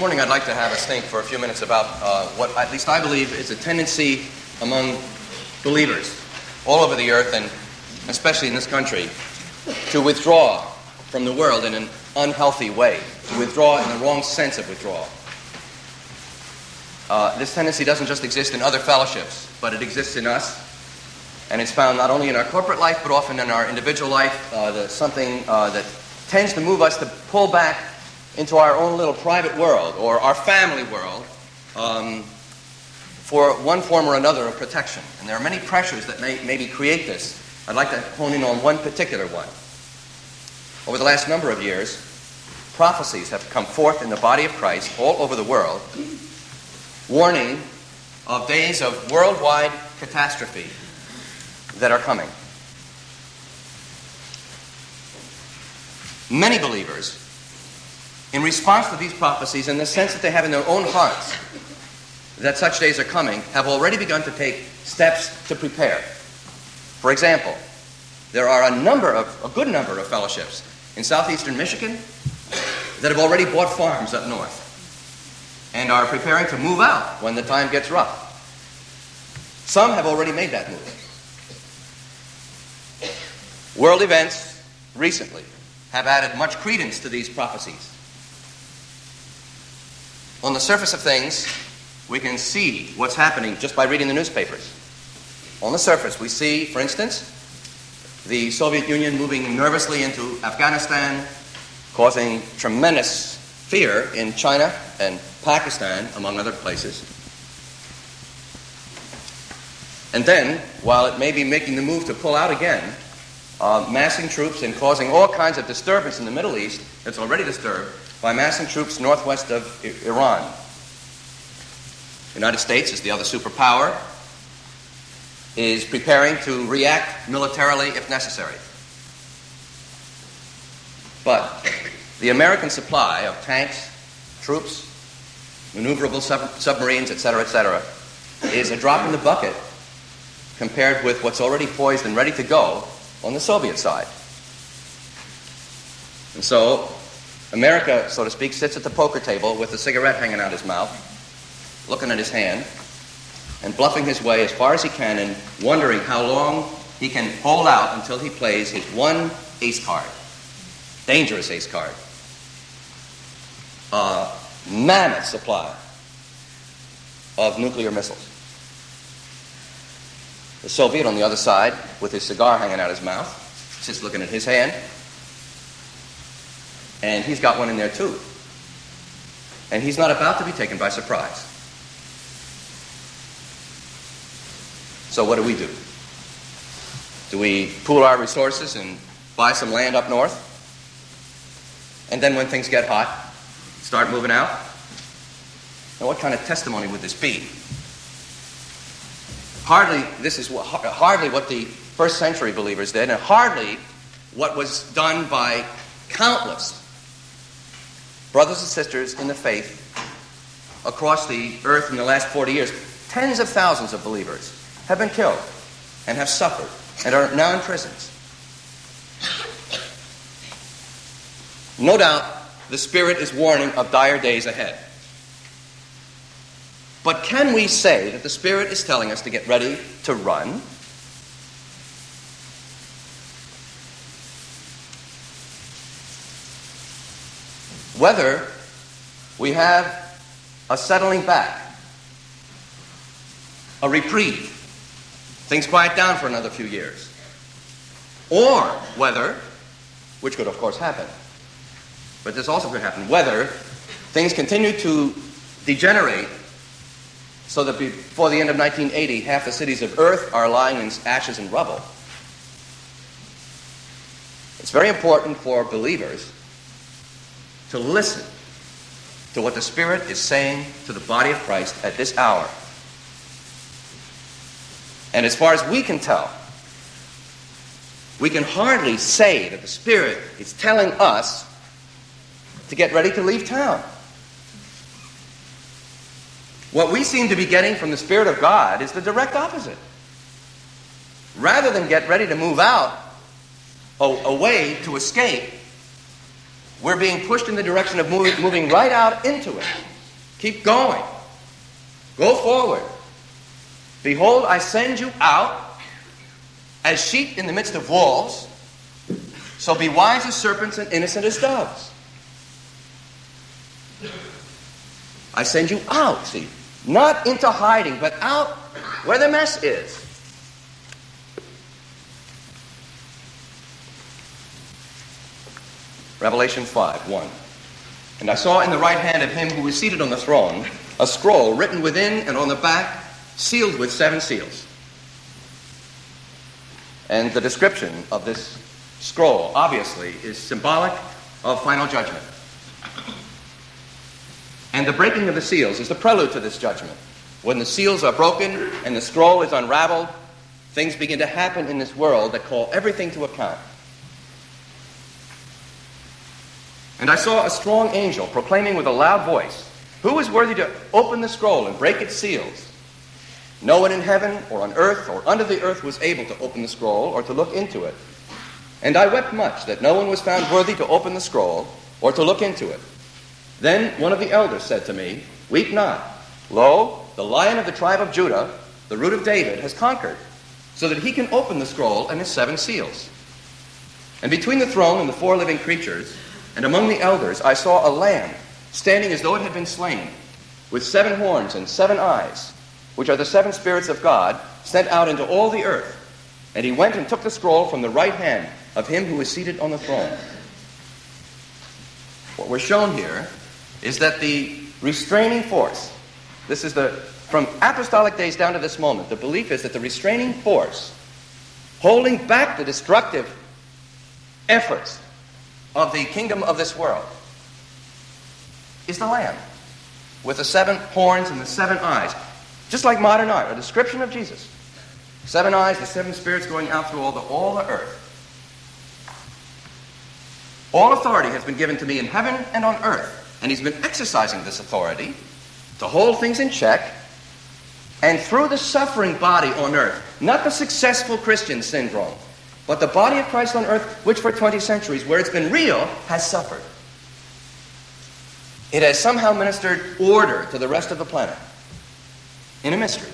morning I'd like to have us think for a few minutes about what at least I believe is a tendency among believers all over the earth, and especially in this country, to withdraw from the world in an unhealthy way, to withdraw in the wrong sense of withdrawal. This tendency doesn't just exist in other fellowships, but it exists in us, and it's found not only in our corporate life, but often in our individual life. Something that tends to move us to pull back into our own little private world or our family world for one form or another of protection. And there are many pressures that maybe create this. I'd like to hone in on one particular one. Over the last number of years, prophecies have come forth in the body of Christ all over the world, warning of days of worldwide catastrophe that are coming. Many believers, in response to these prophecies, in the sense that they have in their own hearts that such days are coming, have already begun to take steps to prepare. For example, there are a good number of fellowships in southeastern Michigan that have already bought farms up north and are preparing to move out when the time gets rough. Some have already made that move. World events recently have added much credence to these prophecies. On the surface of things, we can see what's happening just by reading the newspapers. On the surface, we see, for instance, the Soviet Union moving nervously into Afghanistan, causing tremendous fear in China and Pakistan, among other places. And then, while it may be making the move to pull out again, massing troops and causing all kinds of disturbance in the Middle East, it's already disturbed, by massing troops northwest of Iran. The United States, as the other superpower, is preparing to react militarily if necessary. But the American supply of tanks, troops, maneuverable submarines, etc., is a drop in the bucket compared with what's already poised and ready to go on the Soviet side. And so America, so to speak, sits at the poker table with a cigarette hanging out his mouth, looking at his hand, and bluffing his way as far as he can and wondering how long he can hold out until he plays his one ace card, dangerous ace card. A mammoth supply of nuclear missiles. The Soviet on the other side, with his cigar hanging out his mouth, sits looking at his hand, and he's got one in there too. And he's not about to be taken by surprise. So what do? Do we pool our resources and buy some land up north? And then when things get hot, start moving out? Now what kind of testimony would this be? This is hardly what the first century believers did, and hardly what was done by countless brothers and sisters in the faith across the earth in the last 40 years. Tens of thousands of believers have been killed and have suffered and are now in prisons. No doubt, the Spirit is warning of dire days ahead. But can we say that the Spirit is telling us to get ready to run? Whether we have a settling back, a reprieve, things quiet down for another few years, or whether, which could of course happen, but this also could happen, whether things continue to degenerate so that before the end of 1980, half the cities of Earth are lying in ashes and rubble. It's very important for believers to listen to what the Spirit is saying to the body of Christ at this hour. And as far as we can tell, we can hardly say that the Spirit is telling us to get ready to leave town. What we seem to be getting from the Spirit of God is the direct opposite. Rather than get ready to move out, away to escape, we're being pushed in the direction of moving right out into it. Keep going. Go forward. Behold, I send you out as sheep in the midst of wolves. So be wise as serpents and innocent as doves. I send you out, see. Not into hiding, but out where the mess is. Revelation 5:1. And I saw in the right hand of him who was seated on the throne a scroll written within and on the back, sealed with 7 seals. And the description of this scroll, obviously, is symbolic of final judgment. And the breaking of the seals is the prelude to this judgment. When the seals are broken and the scroll is unraveled, things begin to happen in this world that call everything to account. And I saw a strong angel proclaiming with a loud voice, "Who is worthy to open the scroll and break its seals?" No one in heaven or on earth or under the earth was able to open the scroll or to look into it. And I wept much that no one was found worthy to open the scroll or to look into it. Then one of the elders said to me, "Weep not. Lo, the Lion of the tribe of Judah, the Root of David, has conquered, so that he can open the scroll and its 7 seals." And between the throne and the 4 living creatures, and among the elders, I saw a lamb standing as though it had been slain, with 7 horns and 7 eyes, which are the 7 spirits of God, sent out into all the earth. And he went and took the scroll from the right hand of him who is seated on the throne. What we're shown here is that the restraining force, this is from apostolic days down to this moment, the belief is that the restraining force holding back the destructive efforts of the kingdom of this world is the Lamb with the 7 horns and the 7 eyes. Just like modern art, a description of Jesus. 7 eyes, the 7 spirits going out through all the earth. All authority has been given to me in heaven and on earth. And he's been exercising this authority to hold things in check. And through the suffering body on earth, not the successful Christian syndrome, but the body of Christ on earth, which for 20 centuries, where it's been real, has suffered. It has somehow ministered order to the rest of the planet in a mystery.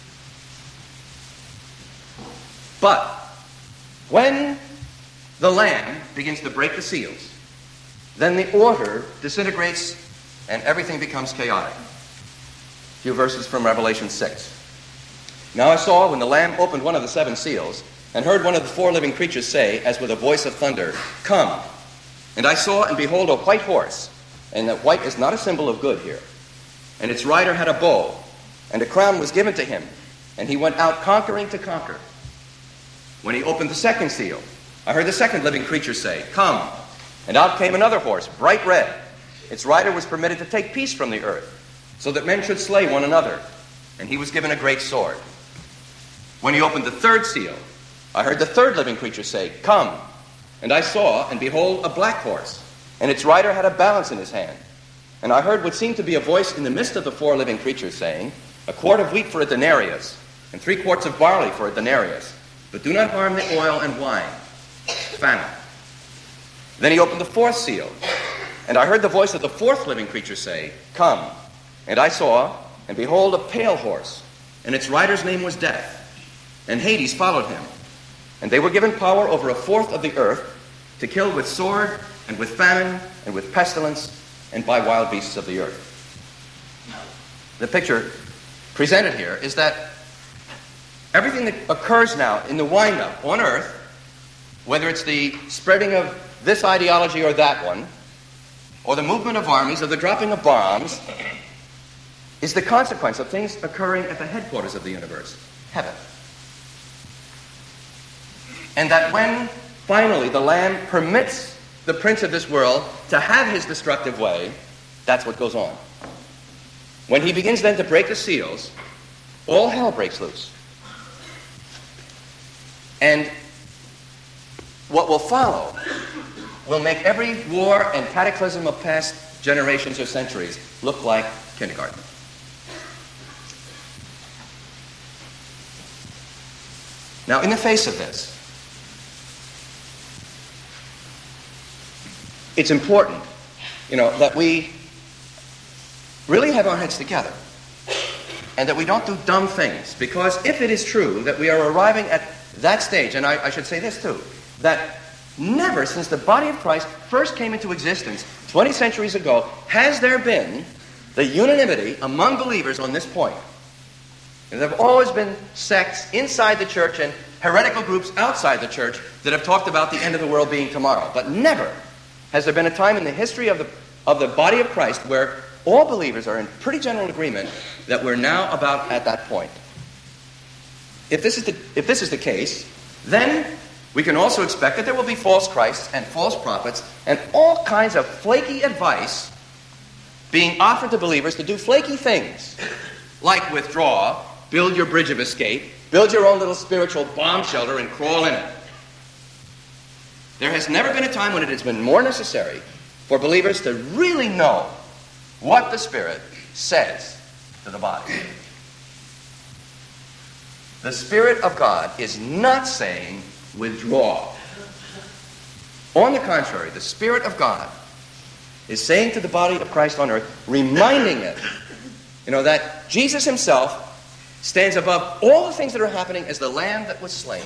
But when the Lamb begins to break the seals, then the order disintegrates and everything becomes chaotic. A few verses from Revelation 6. Now I saw when the Lamb opened one of the 7 seals and heard one of the 4 living creatures say, as with a voice of thunder, "Come." And I saw and behold a white horse, and that white is not a symbol of good here. And its rider had a bow, and a crown was given to him, and he went out conquering to conquer. When he opened the 2nd seal, I heard the 2nd living creature say, "Come." And out came another horse, bright red. Its rider was permitted to take peace from the earth, so that men should slay one another. And he was given a great sword. When he opened the 3rd seal, I heard the 3rd living creature say, "Come." And I saw, and behold, a black horse, and its rider had a balance in his hand. And I heard what seemed to be a voice in the midst of the 4 living creatures saying, "A quart of wheat for a denarius, and 3 quarts of barley for a denarius. But do not harm the oil and wine." Famine. Then he opened the 4th seal, and I heard the voice of the 4th living creature say, "Come." And I saw, and behold, a pale horse, and its rider's name was Death. And Hades followed him. And they were given power over 1/4 of the earth to kill with sword, and with famine, and with pestilence, and by wild beasts of the earth. The picture presented here is that everything that occurs now in the wind-up on earth, whether it's the spreading of this ideology or that one, or the movement of armies, or the dropping of bombs, is the consequence of things occurring at the headquarters of the universe, heaven. And that when finally the Lamb permits the prince of this world to have his destructive way, that's what goes on. When he begins then to break the seals, all hell breaks loose. And what will follow will make every war and cataclysm of past generations or centuries look like kindergarten. Now, in the face of this, it's important, that we really have our heads together and that we don't do dumb things. Because if it is true that we are arriving at that stage, and I should say this too, that never since the body of Christ first came into existence 20 centuries ago has there been the unanimity among believers on this point. And there have always been sects inside the church and heretical groups outside the church that have talked about the end of the world being tomorrow. But never has there been a time in the history of the body of Christ where all believers are in pretty general agreement that we're now about at that point. If this is the case, then we can also expect that there will be false Christs and false prophets and all kinds of flaky advice being offered to believers to do flaky things, like withdraw, build your bridge of escape, build your own little spiritual bomb shelter and crawl in it. There has never been a time when it has been more necessary for believers to really know what the Spirit says to the body. The Spirit of God is not saying withdraw. On the contrary, the Spirit of God is saying to the body of Christ on earth, reminding it, that Jesus himself stands above all the things that are happening as the Lamb that was slain.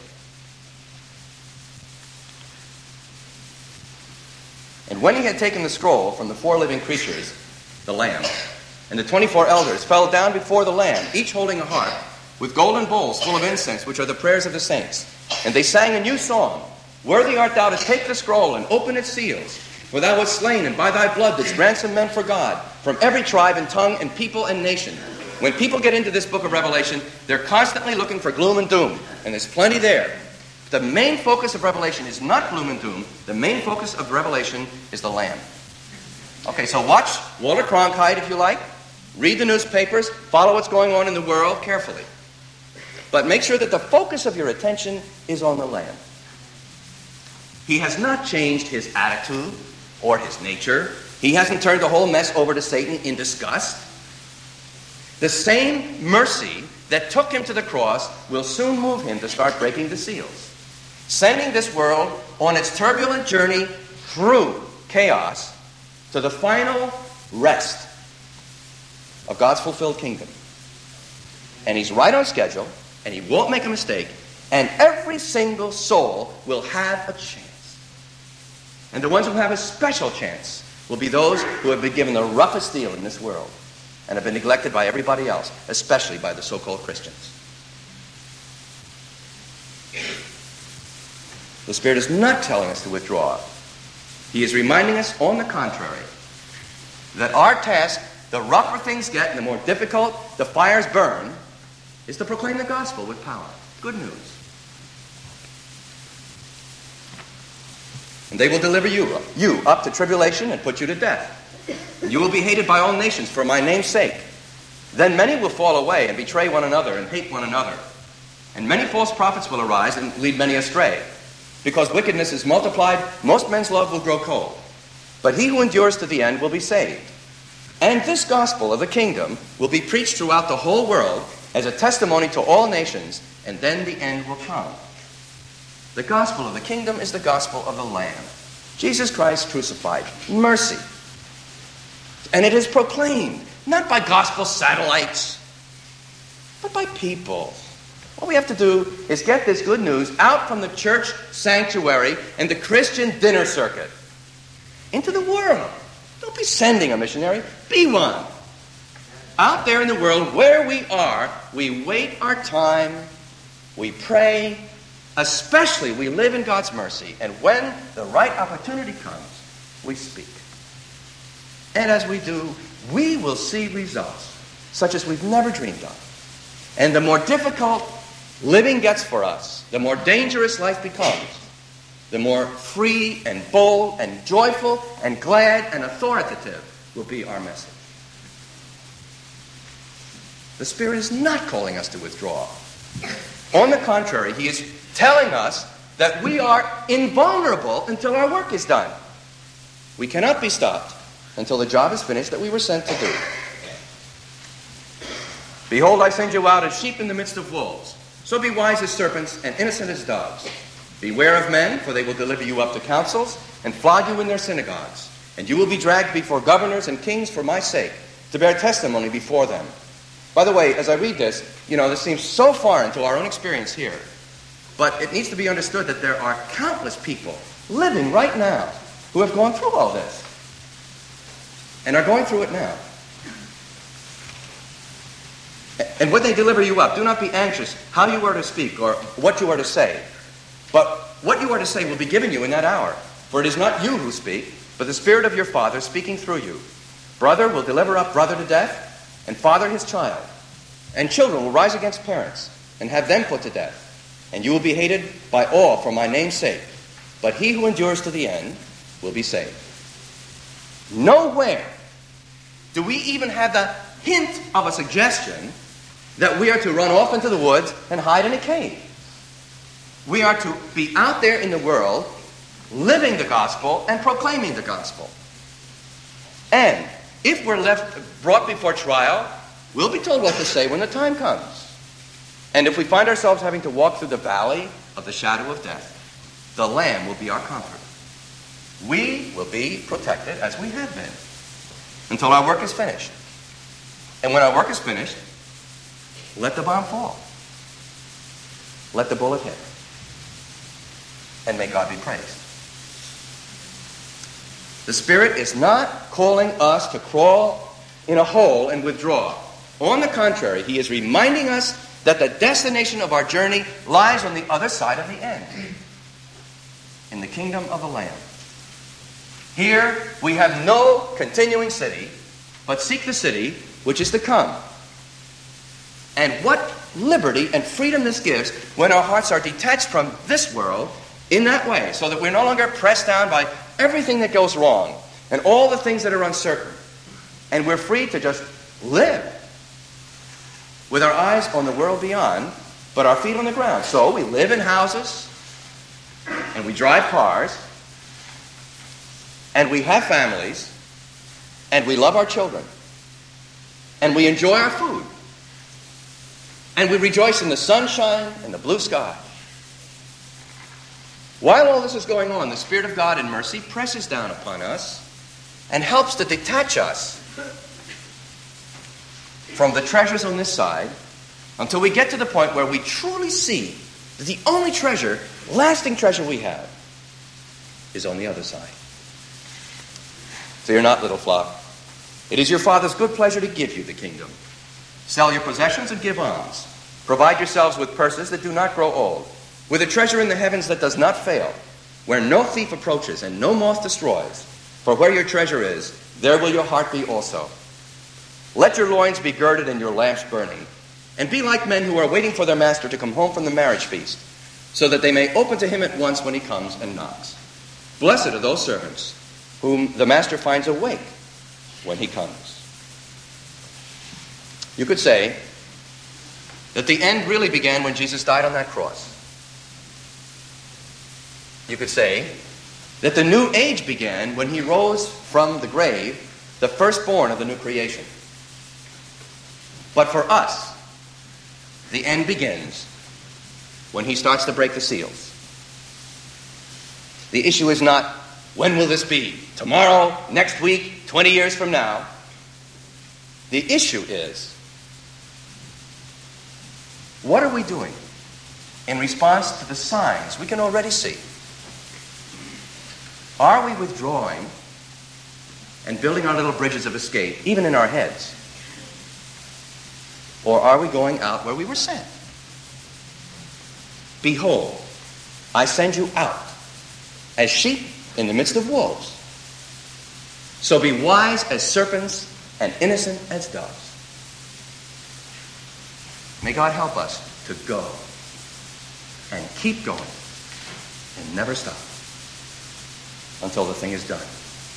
And when he had taken the scroll from the 4 living creatures, the Lamb, and the 24 elders fell down before the Lamb, each holding a harp, with golden bowls full of incense, which are the prayers of the saints. And they sang a new song, Worthy art thou to take the scroll and open its seals, for thou wast slain, and by thy blood didst ransom men for God, from every tribe and tongue and people and nation. When people get into this book of Revelation, they're constantly looking for gloom and doom, and there's plenty there. The main focus of Revelation is not gloom and doom. The main focus of Revelation is the Lamb. Okay, so watch Walter Cronkite if you like. Read the newspapers. Follow what's going on in the world carefully. But make sure that the focus of your attention is on the Lamb. He has not changed his attitude or his nature. He hasn't turned the whole mess over to Satan in disgust. The same mercy that took him to the cross will soon move him to start breaking the seals, sending this world on its turbulent journey through chaos to the final rest of God's fulfilled kingdom. And he's right on schedule, and he won't make a mistake, and every single soul will have a chance. And the ones who have a special chance will be those who have been given the roughest deal in this world and have been neglected by everybody else, especially by the so-called Christians. The Spirit is not telling us to withdraw. He is reminding us, on the contrary, that our task, the rougher things get and the more difficult the fires burn, is to proclaim the gospel with power. Good news. And they will deliver you up to tribulation and put you to death. And you will be hated by all nations for my name's sake. Then many will fall away and betray one another and hate one another. And many false prophets will arise and lead many astray. Because wickedness is multiplied, most men's love will grow cold. But he who endures to the end will be saved. And this gospel of the kingdom will be preached throughout the whole world as a testimony to all nations, and then the end will come. The gospel of the kingdom is the gospel of the Lamb. Jesus Christ crucified. Mercy. And it is proclaimed, not by gospel satellites, but by people. All we have to do is get this good news out from the church sanctuary and the Christian dinner circuit into the world. Don't be sending a missionary. Be one. Out there in the world where we are, we wait our time, we pray, especially we live in God's mercy, and when the right opportunity comes, we speak. And as we do, we will see results such as we've never dreamed of. And the more difficult living gets for us, the more dangerous life becomes, the more free and bold and joyful and glad and authoritative will be our message. The Spirit is not calling us to withdraw. On the contrary, He is telling us that we are invulnerable until our work is done. We cannot be stopped until the job is finished that we were sent to do. Behold, I send you out as sheep in the midst of wolves. So be wise as serpents and innocent as doves. Beware of men, for they will deliver you up to councils and flog you in their synagogues. And you will be dragged before governors and kings for my sake, to bear testimony before them. By the way, as I read this, this seems so foreign to our own experience here. But it needs to be understood that there are countless people living right now who have gone through all this and are going through it now. And when they deliver you up, do not be anxious how you are to speak or what you are to say. But what you are to say will be given you in that hour. For it is not you who speak, but the Spirit of your Father speaking through you. Brother will deliver up brother to death, and father his child. And children will rise against parents, and have them put to death. And you will be hated by all for my name's sake. But he who endures to the end will be saved. Nowhere do we even have the hint of a suggestion that we are to run off into the woods and hide in a cave. We are to be out there in the world, living the gospel and proclaiming the gospel. And if we're brought before trial, we'll be told what to say when the time comes. And if we find ourselves having to walk through the valley of the shadow of death, the Lamb will be our comfort. We will be protected as we have been until our work is finished. And when our work is finished, let the bomb fall. Let the bullet hit. And may God be praised. The Spirit is not calling us to crawl in a hole and withdraw. On the contrary, He is reminding us that the destination of our journey lies on the other side of the end, in the kingdom of the Lamb. Here we have no continuing city, but seek the city which is to come. And what liberty and freedom this gives when our hearts are detached from this world in that way, so that we're no longer pressed down by everything that goes wrong and all the things that are uncertain. And we're free to just live with our eyes on the world beyond, but our feet on the ground. So we live in houses, and we drive cars, and we have families, and we love our children, and we enjoy our food, and we rejoice in the sunshine and the blue sky. While all this is going on, the Spirit of God in mercy presses down upon us and helps to detach us from the treasures on this side until we get to the point where we truly see that the only treasure, lasting treasure we have, is on the other side. Fear not, little flock. It is your Father's good pleasure to give you the kingdom. Sell your possessions and give alms. Provide yourselves with purses that do not grow old, with a treasure in the heavens that does not fail, where no thief approaches and no moth destroys. For where your treasure is, there will your heart be also. Let your loins be girded and your lamps burning, and be like men who are waiting for their master to come home from the marriage feast, so that they may open to him at once when he comes and knocks. Blessed are those servants whom the master finds awake when he comes. You could say that the end really began when Jesus died on that cross. You could say that the new age began when he rose from the grave, the firstborn of the new creation. But for us, the end begins when he starts to break the seals. The issue is not, when will this be? Tomorrow, next week, 20 years from now. The issue is, what are we doing in response to the signs we can already see? Are we withdrawing and building our little bridges of escape, even in our heads? Or are we going out where we were sent? Behold, I send you out as sheep in the midst of wolves. So be wise as serpents and innocent as doves. May God help us to go and keep going and never stop until the thing is done.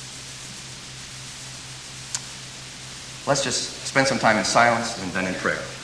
Let's just spend some time in silence and then in prayer.